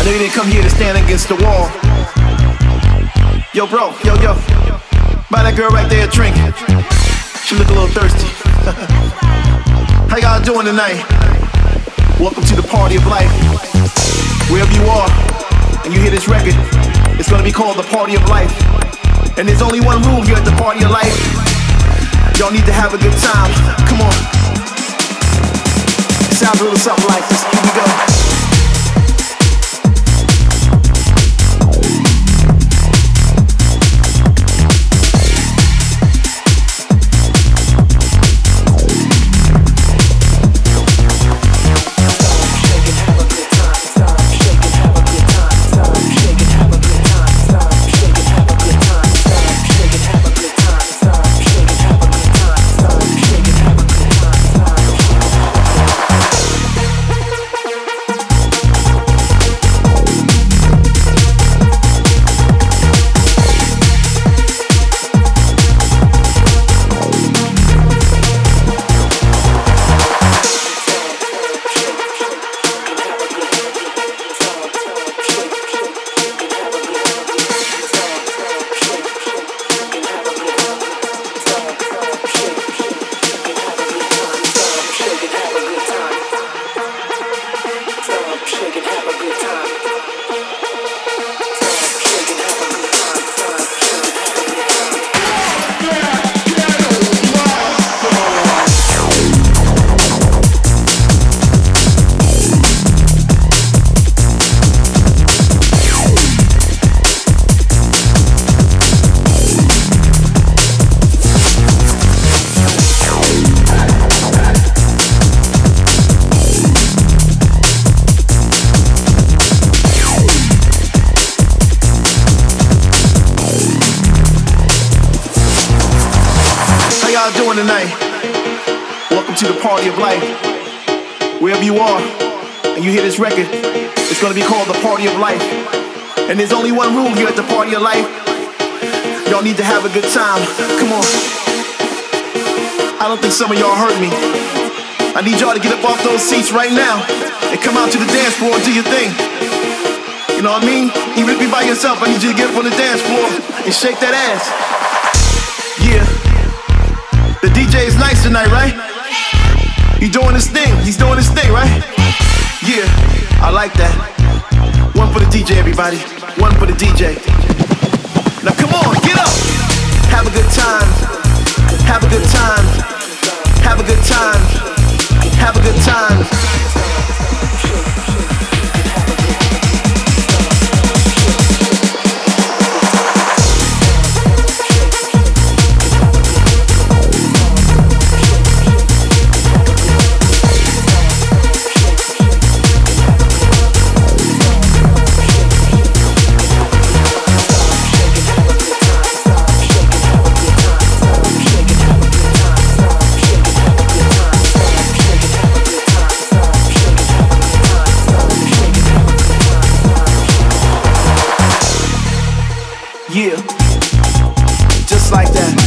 I know you didn't come here to stand against the wall. Yo, bro, yo. Buy that girl right there a drink. She look a little thirsty. How y'all doing tonight? Welcome to the party of life. Wherever you are, and you hear this record, it's gonna be called the party of life. And there's only one rule here at the party of life. Y'all need to have a good time. Come on. It sounds a little something like this. Here we go. Doing tonight? Welcome to the party of life. Wherever you are and you hear this record, it's gonna be called the party of life. And there's only one rule here at the party of life. Y'all need to have a good time. Come on. I don't think some of y'all heard me. I need y'all to get up off those seats right now and come out to the dance floor and do your thing. You know what I mean? Even if you're by yourself, I need you to get up on the dance floor and shake that ass. Yeah. The DJ is nice tonight, right? He's doing his thing, right? Yeah, I like that. One for the DJ, everybody. One for the DJ. Now come on, get up. Have a good time. Have a good time. Have a good time. Have a good time. Yeah, just like that.